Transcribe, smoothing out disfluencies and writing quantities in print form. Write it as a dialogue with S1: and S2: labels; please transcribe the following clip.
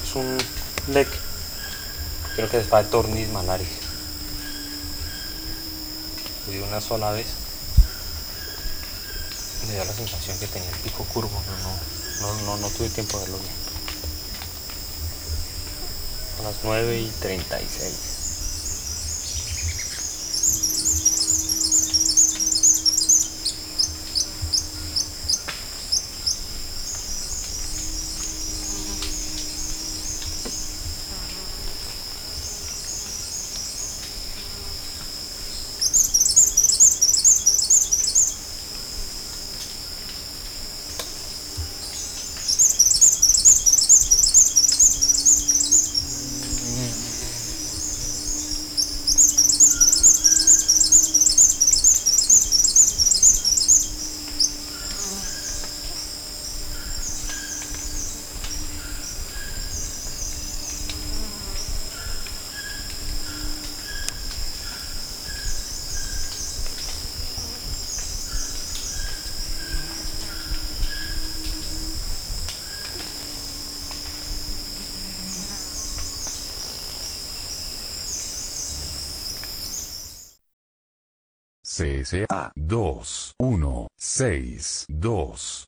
S1: tenemos un deck, creo que es para Tornis Malaris. Lo di una sola vez. Me dio la sensación que tenía el pico curvo, no tuve tiempo de verlo bien. A las 9:36.
S2: CSA 2162